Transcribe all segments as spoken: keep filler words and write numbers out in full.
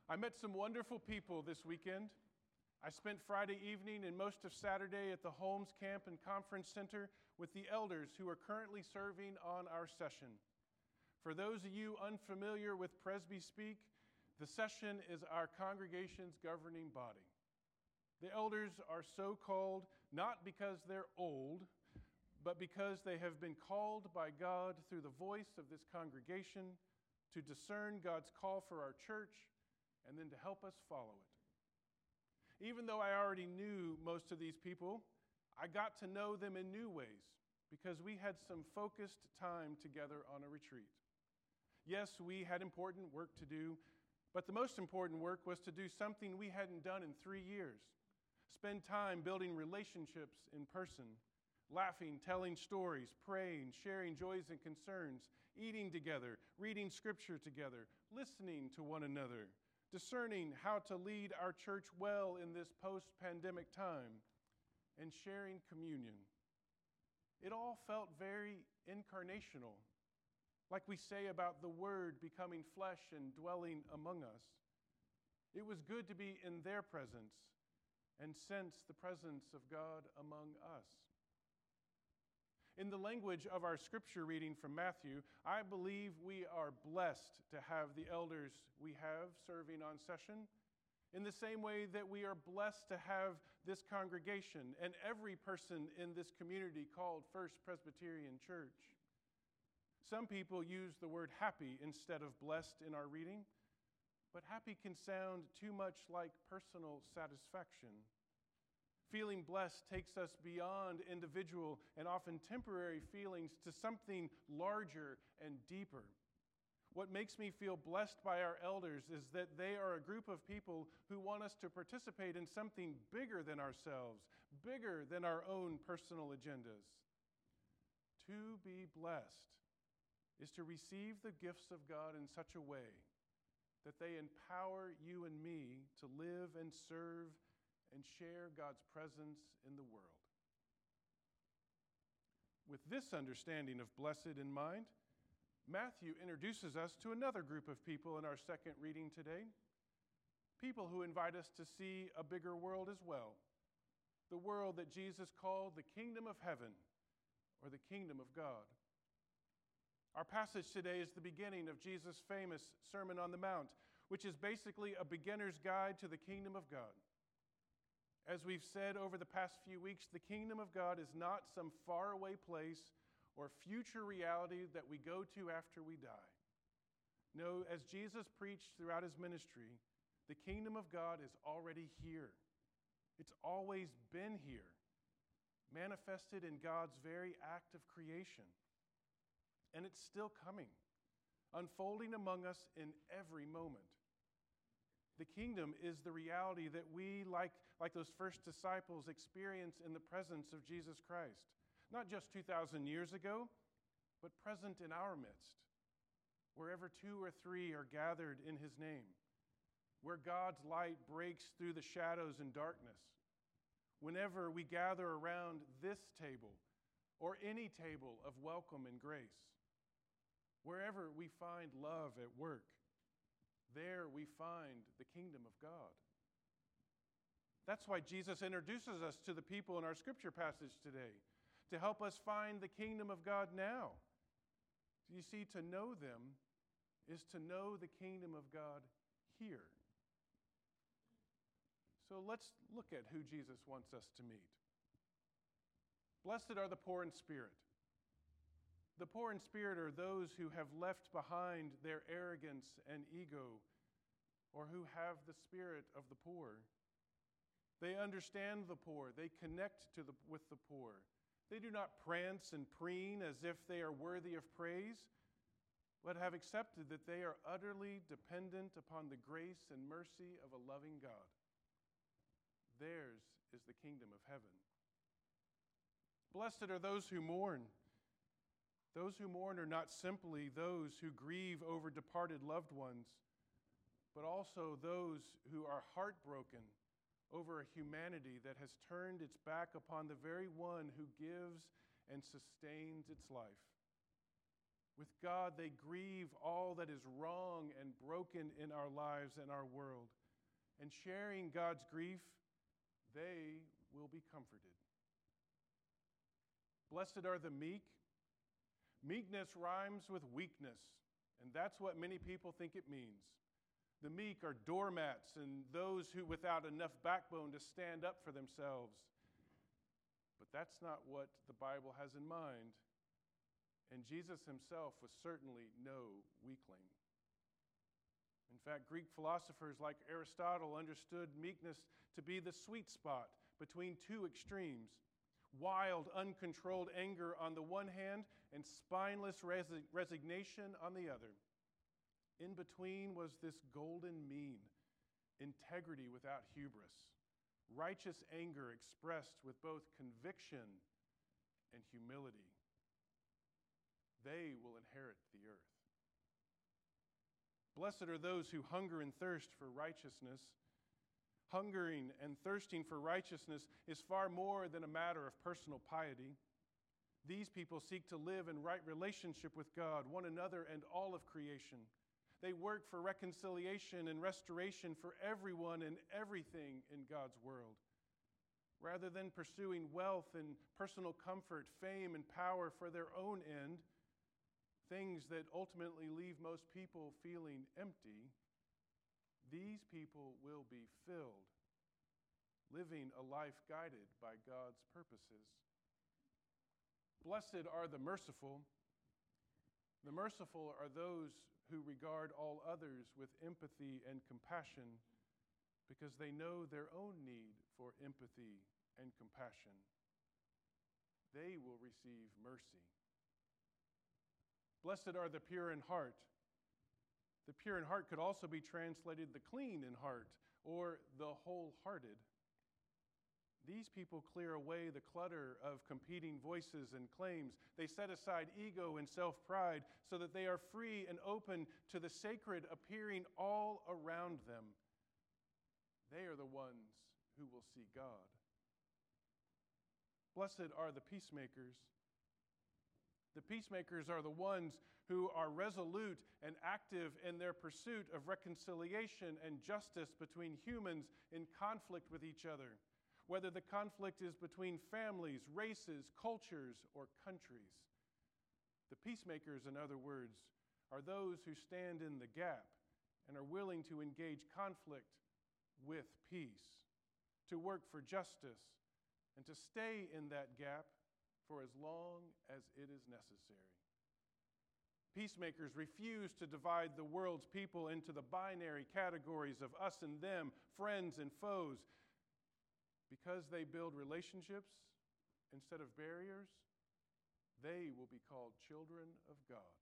I met some wonderful people this weekend. I spent Friday evening and most of Saturday at the Holmes Camp and Conference Center with the elders who are currently serving on our session. For those of you unfamiliar with Presby Speak, the session is our congregation's governing body. The elders are so called not because they're old, but because they have been called by God through the voice of this congregation to discern God's call for our church and then to help us follow it. Even though I already knew most of these people, I got to know them in new ways because we had some focused time together on a retreat. Yes, we had important work to do, but the most important work was to do something we hadn't done in three years. Spend time building relationships in person, laughing, telling stories, praying, sharing joys and concerns, eating together, reading scripture together, listening to one another, discerning how to lead our church well in this post-pandemic time, and sharing communion. It all felt very incarnational, like we say about the Word becoming flesh and dwelling among us. It was good to be in their presence and sense the presence of God among us. In the language of our scripture reading from Matthew, I believe we are blessed to have the elders we have serving on session, in the same way that we are blessed to have this congregation and every person in this community called First Presbyterian Church. Some people use the word happy instead of blessed in our reading, but happy can sound too much like personal satisfaction. Feeling blessed takes us beyond individual and often temporary feelings to something larger and deeper. What makes me feel blessed by our elders is that they are a group of people who want us to participate in something bigger than ourselves, bigger than our own personal agendas. To be blessed is to receive the gifts of God in such a way that they empower you and me to live and serve and share God's presence in the world. With this understanding of blessed in mind, Matthew introduces us to another group of people in our second reading today, people who invite us to see a bigger world as well, the world that Jesus called the kingdom of heaven or the kingdom of God. Our passage today is the beginning of Jesus' famous Sermon on the Mount, which is basically a beginner's guide to the kingdom of God. As we've said over the past few weeks, the kingdom of God is not some faraway place or future reality that we go to after we die. No, as Jesus preached throughout his ministry, the kingdom of God is already here. It's always been here, manifested in God's very act of creation. And it's still coming, unfolding among us in every moment. The kingdom is the reality that we, like, like those first disciples, experience in the presence of Jesus Christ. Not just two thousand years ago, but present in our midst, wherever two or three are gathered in his name, where God's light breaks through the shadows and darkness. Whenever we gather around this table or any table of welcome and grace, wherever we find love at work, there we find the kingdom of God. That's why Jesus introduces us to the people in our scripture passage today, to help us find the kingdom of God now. You see, to know them is to know the kingdom of God here. So let's look at who Jesus wants us to meet. Blessed are the poor in spirit. The poor in spirit are those who have left behind their arrogance and ego, or who have the spirit of the poor. They understand the poor. They connect to the, with the poor. They do not prance and preen as if they are worthy of praise, but have accepted that they are utterly dependent upon the grace and mercy of a loving God. Theirs is the kingdom of heaven. Blessed are those who mourn. Those who mourn are not simply those who grieve over departed loved ones, but also those who are heartbroken over a humanity that has turned its back upon the very one who gives and sustains its life. With God, they grieve all that is wrong and broken in our lives and our world. And sharing God's grief, they will be comforted. Blessed are the meek. Meekness rhymes with weakness, and that's what many people think it means. The meek are doormats and those who without enough backbone to stand up for themselves. But that's not what the Bible has in mind. And Jesus himself was certainly no weakling. In fact, Greek philosophers like Aristotle understood meekness to be the sweet spot between two extremes: wild, uncontrolled anger on the one hand and spineless resi- resignation on the other. In between was this golden mean, integrity without hubris, righteous anger expressed with both conviction and humility. They will inherit the earth. Blessed are those who hunger and thirst for righteousness. Hungering and thirsting for righteousness is far more than a matter of personal piety. These people seek to live in right relationship with God, one another, and all of creation. They work for reconciliation and restoration for everyone and everything in God's world. Rather than pursuing wealth and personal comfort, fame and power for their own end, things that ultimately leave most people feeling empty, these people will be filled, living a life guided by God's purposes. Blessed are the merciful. The merciful are those who regard all others with empathy and compassion because they know their own need for empathy and compassion. They will receive mercy. Blessed are the pure in heart. The pure in heart could also be translated the clean in heart or the wholehearted. These people clear away the clutter of competing voices and claims. They set aside ego and self-pride so that they are free and open to the sacred appearing all around them. They are the ones who will see God. Blessed are the peacemakers. The peacemakers are the ones who are resolute and active in their pursuit of reconciliation and justice between humans in conflict with each other, whether the conflict is between families, races, cultures, or countries. The peacemakers, in other words, are those who stand in the gap and are willing to engage conflict with peace, to work for justice, and to stay in that gap for as long as it is necessary. Peacemakers refuse to divide the world's people into the binary categories of us and them, friends and foes. Because they build relationships instead of barriers, they will be called children of God.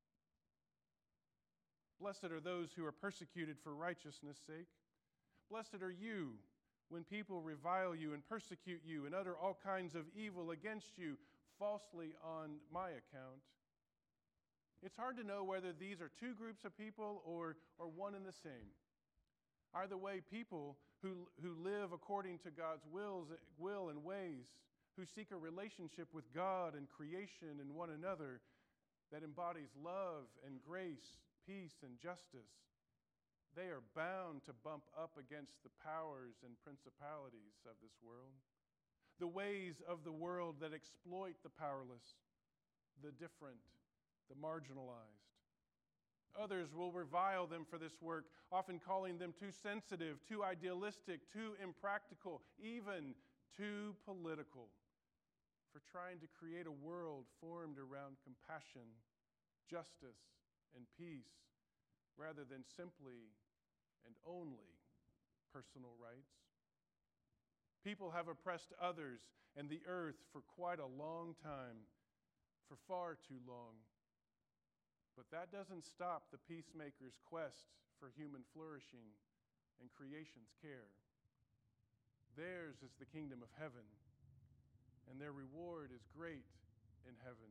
Blessed are those who are persecuted for righteousness' sake. Blessed are you when people revile you and persecute you and utter all kinds of evil against you falsely on my account. It's hard to know whether these are two groups of people or, or one and the same. Either way, people who, who live according to God's wills, will and ways, who seek a relationship with God and creation and one another that embodies love and grace, peace and justice, they are bound to bump up against the powers and principalities of this world, the ways of the world that exploit the powerless, the different, the marginalized. Others will revile them for this work, often calling them too sensitive, too idealistic, too impractical, even too political, for trying to create a world formed around compassion, justice, and peace, rather than simply and only personal rights. People have oppressed others and the earth for quite a long time, for far too long. But that doesn't stop the peacemaker's quest for human flourishing and creation's care. Theirs is the kingdom of heaven, and their reward is great in heaven.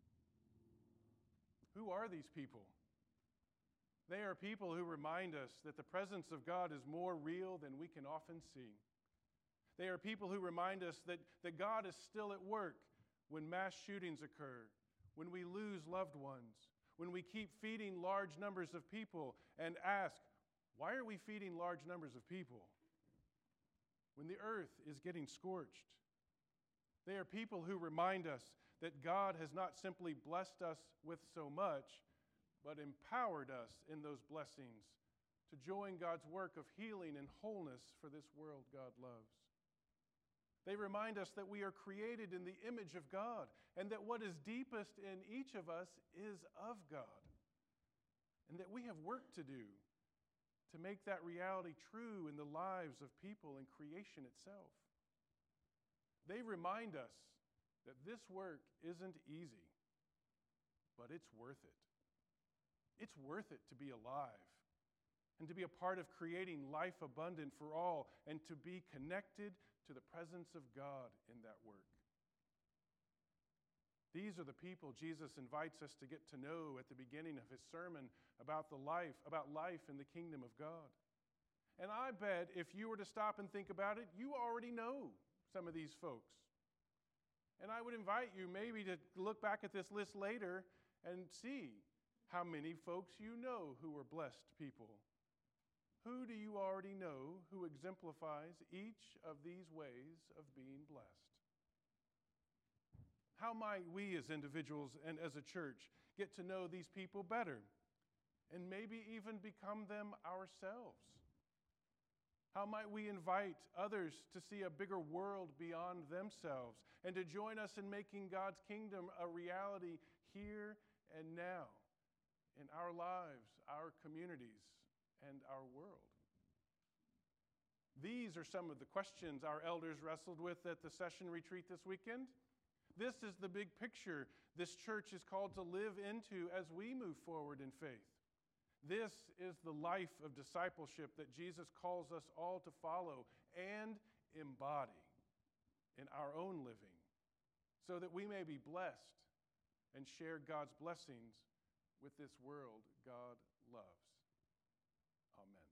Who are these people? They are people who remind us that the presence of God is more real than we can often see. They are people who remind us that, that God is still at work when mass shootings occur, when we lose loved ones, when we keep feeding large numbers of people and ask, why are we feeding large numbers of people? When the earth is getting scorched. They are people who remind us that God has not simply blessed us with so much, but empowered us in those blessings to join God's work of healing and wholeness for this world God loves. They remind us that we are created in the image of God and that what is deepest in each of us is of God, and that we have work to do to make that reality true in the lives of people and creation itself. They remind us that this work isn't easy, but it's worth it. It's worth it to be alive and to be a part of creating life abundant for all and to be connected to the presence of God in that work. These are the people Jesus invites us to get to know at the beginning of his sermon about the life, about life in the kingdom of God. And I bet if you were to stop and think about it, you already know some of these folks. And I would invite you maybe to look back at this list later and see how many folks you know who are blessed people. Who do you already know who exemplifies each of these ways of being blessed? How might we as individuals and as a church get to know these people better and maybe even become them ourselves? How might we invite others to see a bigger world beyond themselves and to join us in making God's kingdom a reality here and now in our lives, our communities, and our world? These are some of the questions our elders wrestled with at the session retreat this weekend. This is the big picture this church is called to live into as we move forward in faith. This is the life of discipleship that Jesus calls us all to follow and embody in our own living so that we may be blessed and share God's blessings with this world God loves. Amen.